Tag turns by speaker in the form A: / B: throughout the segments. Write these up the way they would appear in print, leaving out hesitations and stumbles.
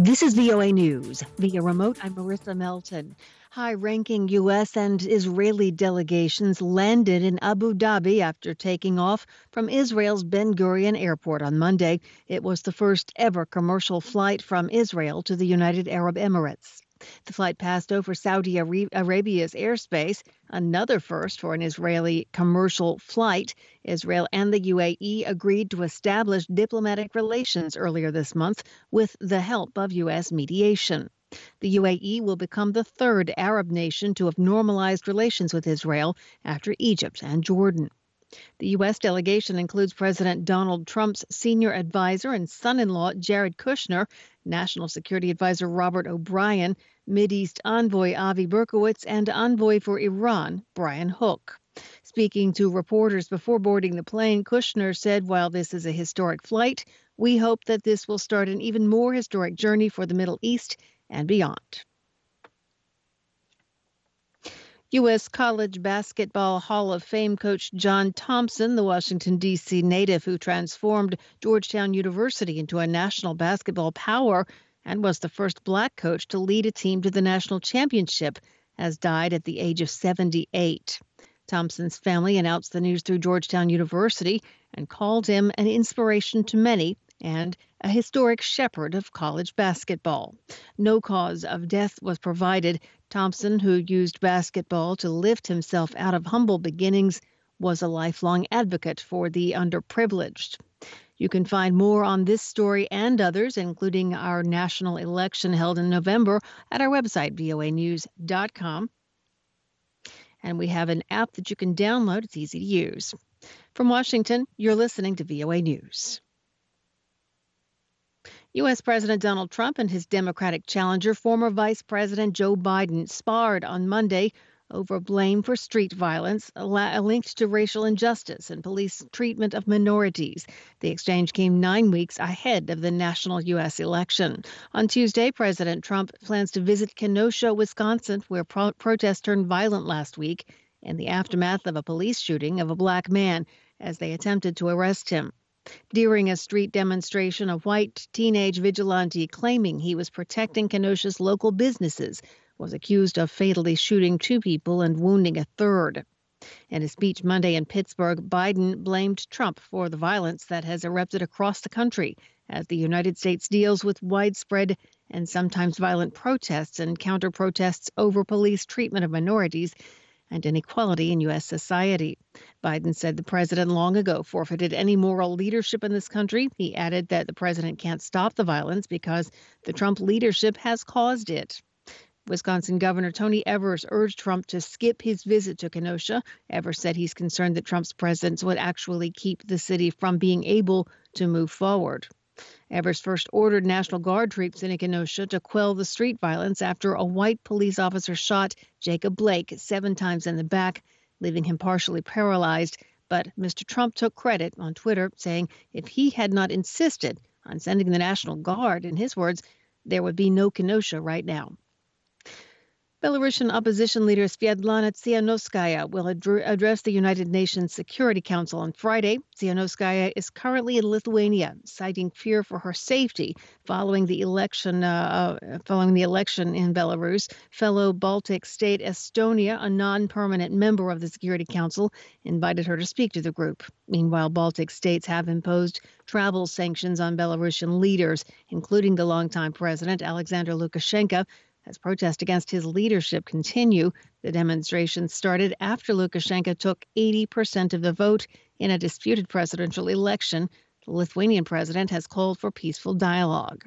A: This is VOA News. Via remote, I'm Marissa Melton. High-ranking U.S. and Israeli delegations landed in Abu Dhabi after taking off from Israel's Ben Gurion Airport on Monday. It was the first ever commercial flight from Israel to the United Arab Emirates. The flight passed over Saudi Arabia's airspace, another first for an Israeli commercial flight. Israel and the UAE agreed to establish diplomatic relations earlier this month with the help of U.S. mediation. The UAE will become the third Arab nation to have normalized relations with Israel after Egypt and Jordan. The U.S. delegation includes President Donald Trump's senior advisor and son-in-law Jared Kushner, National Security Advisor Robert O'Brien, Mideast envoy Avi Berkowitz, and envoy for Iran, Brian Hook. Speaking to reporters before boarding the plane, Kushner said, "While this is a historic flight, we hope that this will start an even more historic journey for the Middle East and beyond." U.S. College Basketball Hall of Fame coach John Thompson, the Washington, D.C. native who transformed Georgetown University into a national basketball power and was the first black coach to lead a team to the national championship, has died at the age of 78. Thompson's family announced the news through Georgetown University and called him an inspiration to many and a historic shepherd of college basketball. No cause of death was provided. Thompson, who used basketball to lift himself out of humble beginnings, was a lifelong advocate for the underprivileged. You can find more on this story and others, including our national election held in November, at our website, voanews.com. And we have an app that you can download. It's easy to use. From Washington, you're listening to VOA News. U.S. President Donald Trump and his Democratic challenger, former Vice President Joe Biden, sparred on Monday over blame for street violence linked to racial injustice and police treatment of minorities. The exchange came 9 weeks ahead of the national U.S. election. On Tuesday, President Trump plans to visit Kenosha, Wisconsin, where protests turned violent last week in the aftermath of a police shooting of a black man as they attempted to arrest him. During a street demonstration, a white teenage vigilante claiming he was protecting Kenosha's local businesses was accused of fatally shooting 2 people and wounding a third. In a speech Monday in Pittsburgh, Biden blamed Trump for the violence that has erupted across the country as the United States deals with widespread and sometimes violent protests and counter-protests over police treatment of minorities and inequality in U.S. society. Biden said the president long ago forfeited any moral leadership in this country. He added that the president can't stop the violence because the Trump leadership has caused it. Wisconsin Governor Tony Evers urged Trump to skip his visit to Kenosha. Evers said he's concerned that Trump's presence would actually keep the city from being able to move forward. Evers first ordered National Guard troops in Kenosha to quell the street violence after a white police officer shot Jacob Blake 7 times in the back, leaving him partially paralyzed. But Mr. Trump took credit on Twitter, saying if he had not insisted on sending the National Guard, in his words, there would be no Kenosha right now. Belarusian opposition leader Sviatlana Tsikhanouskaya will address the United Nations Security Council on Friday. Tsikhanouskaya is currently in Lithuania, citing fear for her safety following the election in Belarus. Fellow Baltic state Estonia, a non-permanent member of the Security Council, invited her to speak to the group. Meanwhile, Baltic states have imposed travel sanctions on Belarusian leaders, including the longtime president Alexander Lukashenko. As protests against his leadership continue, the demonstrations started after Lukashenko took 80% of the vote in a disputed presidential election. The Lithuanian president has called for peaceful dialogue.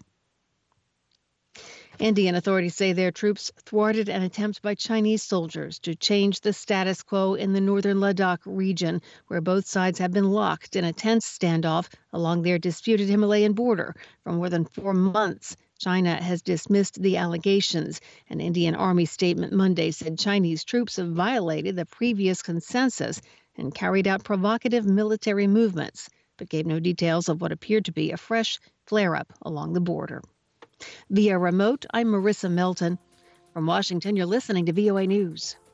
A: Indian authorities say their troops thwarted an attempt by Chinese soldiers to change the status quo in the northern Ladakh region, where both sides have been locked in a tense standoff along their disputed Himalayan border for more than 4 months. China has dismissed the allegations. An Indian Army statement Monday said Chinese troops have violated the previous consensus and carried out provocative military movements, but gave no details of what appeared to be a fresh flare-up along the border. Via remote, I'm Marissa Melton. From Washington, you're listening to VOA News.